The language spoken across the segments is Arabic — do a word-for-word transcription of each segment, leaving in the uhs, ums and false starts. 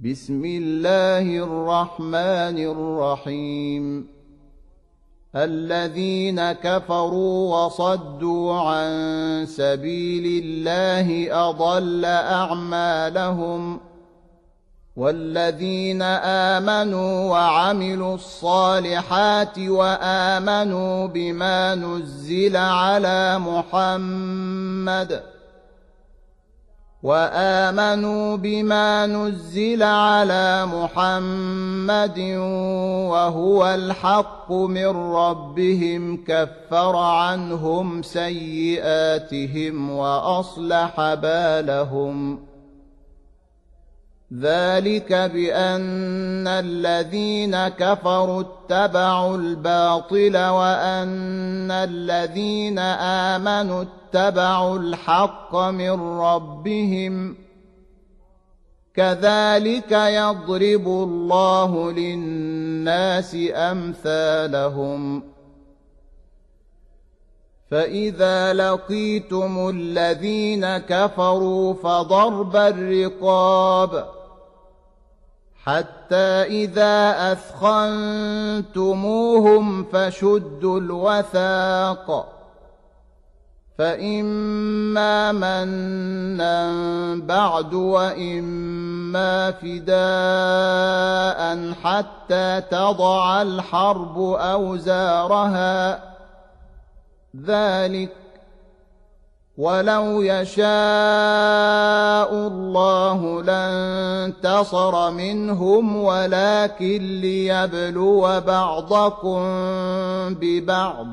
بسم الله الرحمن الرحيم الذين كفروا وصدوا عن سبيل الله أضل أعمالهم والذين آمنوا وعملوا الصالحات وآمنوا بما نزل على محمد وآمنوا بما نزل على محمد وهو الحق من ربهم كفر عنهم سيئاتهم وأصلح بالهم ذلك بأن الذين كفروا اتبعوا الباطل وأن الذين آمنوا اتبعوا الحق من ربهم كذلك يضرب الله للناس أمثالهم فإذا لقيتم الذين كفروا فضرب الرقاب حتى إذا أثخنتموهم فشدوا الوثاق فإما منا بعد وإما فداء حتى تضع الحرب أوزارها ذلك ولو يشاء الله لانتصر منهم ولكن ليبلو بعضكم ببعض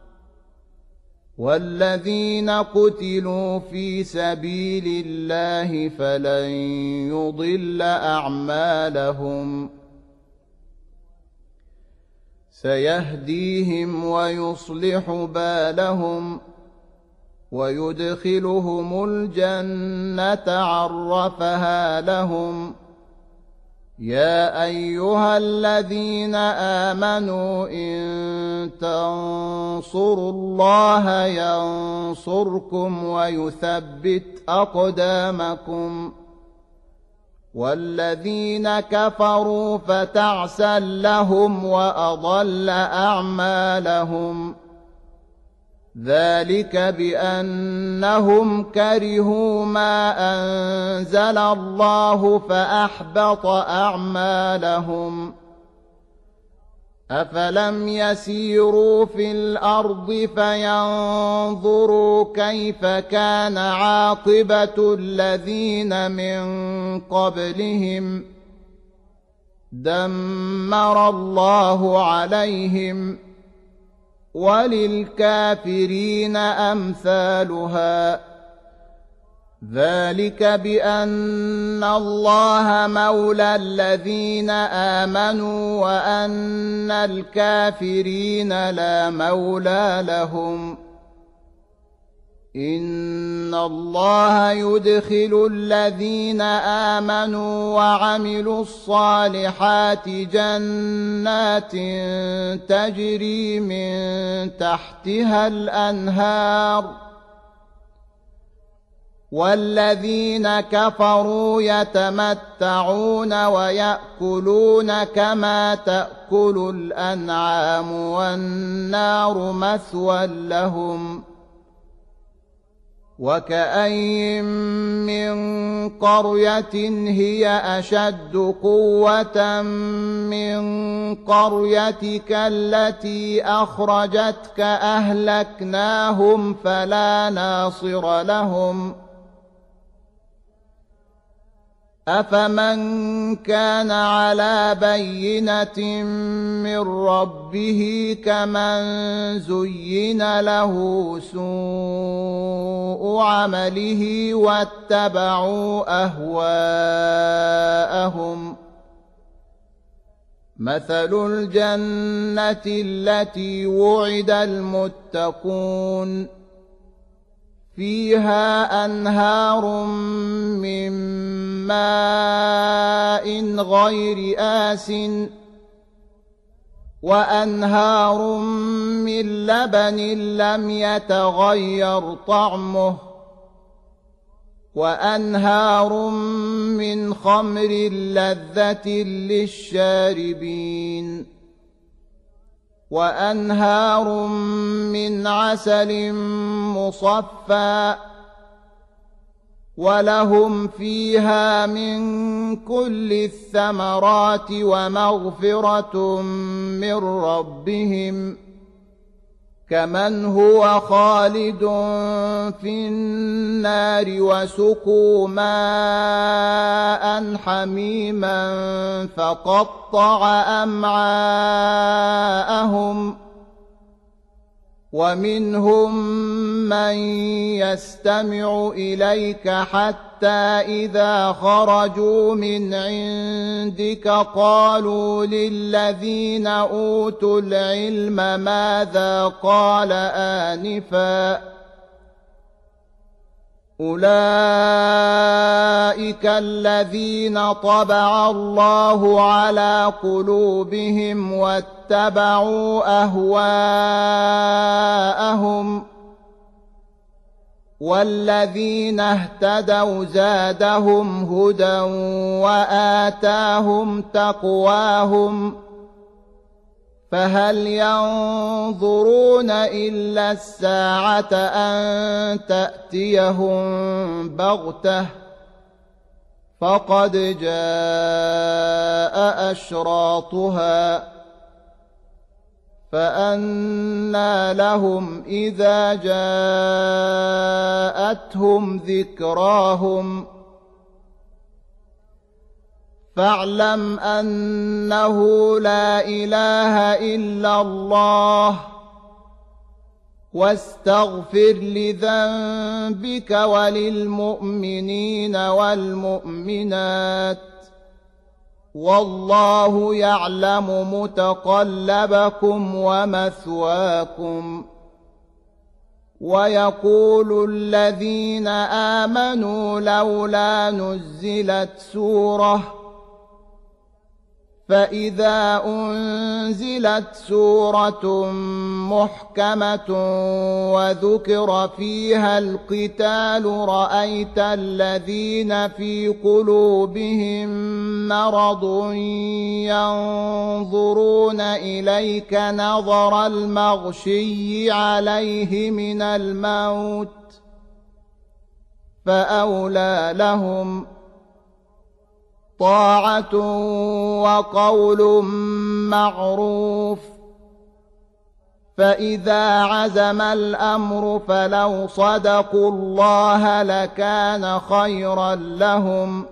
والذين قتلوا في سبيل الله فلن يضل أعمالهم سيهديهم ويصلح بالهم ويدخلهم الجنة عرفها لهم يا أيها الذين آمنوا إن تنصروا الله ينصركم ويثبت أقدامكم والذين كفروا فتعسا لهم وأضل أعمالهم ذلك بأنهم كرهوا ما أنزل الله فأحبط أعمالهم أفلم يسيروا في الأرض فينظروا كيف كان عاقبة الذين من قبلهم دمر الله عليهم وللكافرين أمثالها ذلك بأن الله مولى الذين آمنوا وأن الكافرين لا مولى لهم إن الله يدخل الذين آمنوا وعملوا الصالحات جنات تجري من تحتها الأنهار والذين كفروا يتمتعون ويأكلون كما تأكل الأنعام والنار مثوى لهم وكأين من قرية هي أشد قوة من قريتك التي أخرجتك أهلكناهم فلا ناصر لهم أفمن كان على بينة من ربه كمن زين له سوء عمله واتبعوا أهواءهم مثل الجنة التي وعد المتقون فيها أنهار من ماء غير آسٍ وأنهار من لبن لم يتغير طعمه وأنهار من خمر لذة للشاربين وأنهار من عسل مصفى ولهم فيها من كل الثمرات ومغفرة من ربهم كمن هو خالد في النار وسقوا ماء حميما فقطع أمعاءهم ومنهم من يستمع إليك حتى إذا خرجوا من عندك قالوا للذين أوتوا العلم ماذا قال آنفا أولئك الذين طبع الله على قلوبهم واتبعوا أهواءهم والذين اهتدوا زادهم هدى وآتاهم تقواهم فهل ينظرون إلا الساعة أن تأتيهم بغتة فقد جاء أشراطها فأنى لهم إذا جاءتهم ذكراهم فاعلم أنه لا إله إلا الله واستغفر لذنبك وللمؤمنين والمؤمنات والله يعلم متقلبكم ومثواكم ويقول الذين آمنوا لولا نزلت سورة فإذا أنزلت سورة محكمة وذكر فيها القتال رأيت الذين في قلوبهم مرض ينظرون إليك نظر المغشي عليه من الموت فأولى لهم طاعة وقول معروف فإذا عزم الأمر فلو صدقوا الله لكان خيرا لهم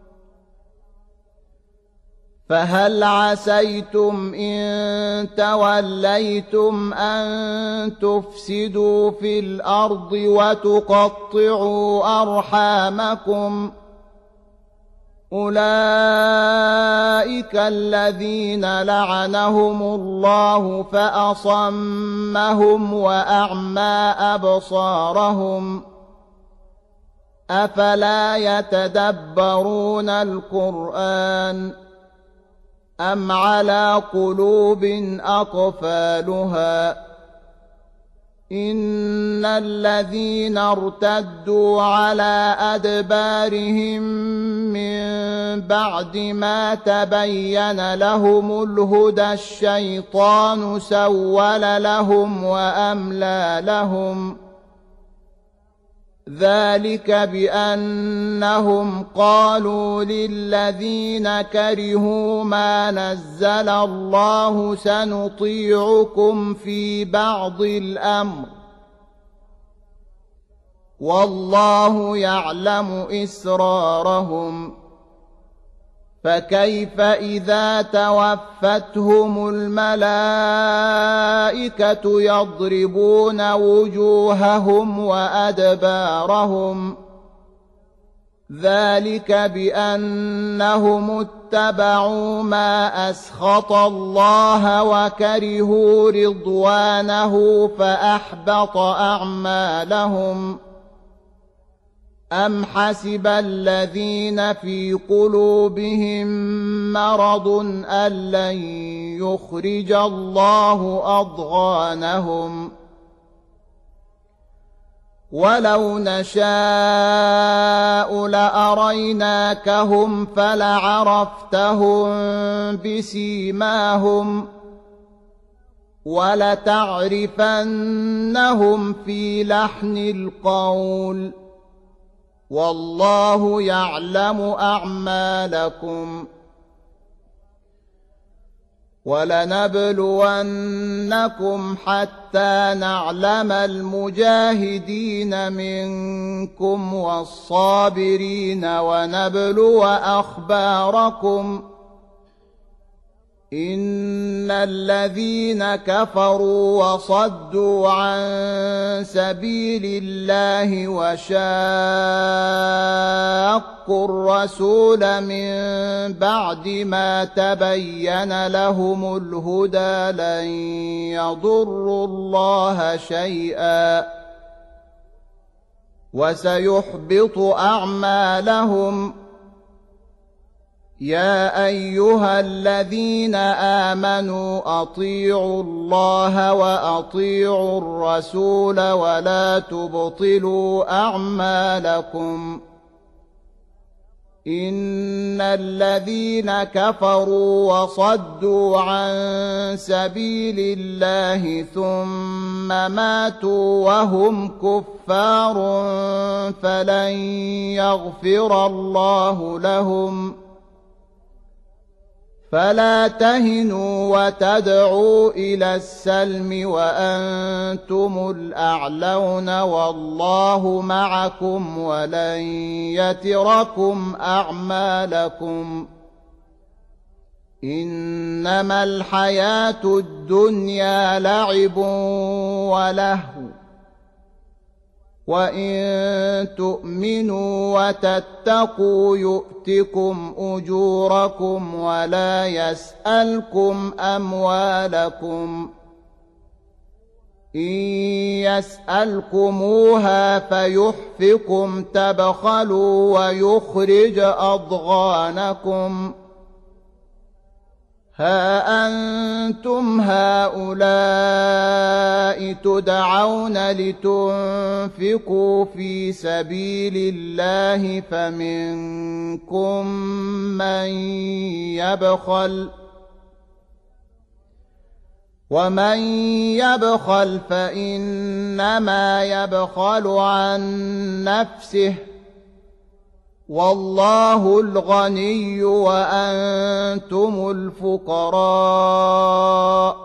فهل عسيتم إن توليتم أن تفسدوا في الأرض وتقطعوا أرحامكم أولئك الذين لعنهم الله فأصمهم وأعمى أبصارهم أفلا يتدبرون القرآن أم على قلوب أقفالها إن الذين ارتدوا على أدبارهم من بعد ما تبين لهم الهدى الشيطان سول لهم وأملى لهم ذلك بأنهم قالوا للذين كرهوا ما نزل الله سنطيعكم في بعض الأمر والله يعلم إسرارهم فكيف إذا توفتهم الملائكة يضربون وجوههم وأدبارهم ذلك بأنهم اتبعوا ما أسخط الله وكرهوا رضوانه فأحبط أعمالهم أم حسب الذين في قلوبهم مرض أن لن يخرج الله أضغانهم ولو نشاء لأريناكهم فلعرفتهم بسيماهم ولتعرفنهم في لحن القول والله يعلم أعمالكم ولنبلونكم حتى نعلم المجاهدين منكم والصابرين ونبلو أخباركم إن الذين كفروا وصدوا عن سبيل الله وشاقوا الرسول من بعد ما تبين لهم الهدى لن يضروا الله شيئا وسيحبط أعمالهم يا أيها الذين آمنوا أطيعوا الله وأطيعوا الرسول ولا تبطلوا أعمالكم إن الذين كفروا وصدوا عن سبيل الله ثم ماتوا وهم كفار فلن يغفر الله لهم فلا تهنوا وتدعوا إلى السلم وأنتم الأعلون والله معكم ولن يتركم أعمالكم إنما الحياة الدنيا لعب ولهو وإن تؤمنوا وتتقوا يؤتكم أجوركم ولا يسألكم أموالكم إن يسألكموها فيحفكم تبخلوا ويخرج أضغانكم ها أنتم هؤلاء تدعون لتنفقوا في سبيل الله فمنكم من يبخل ومن يبخل فإنما يبخل عن نفسه والله الغني وأنتم الفقراء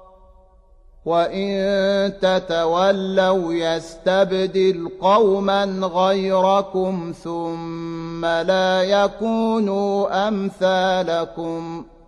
وإن تتولوا يستبدل قوما غيركم ثم لا يكونوا أمثالكم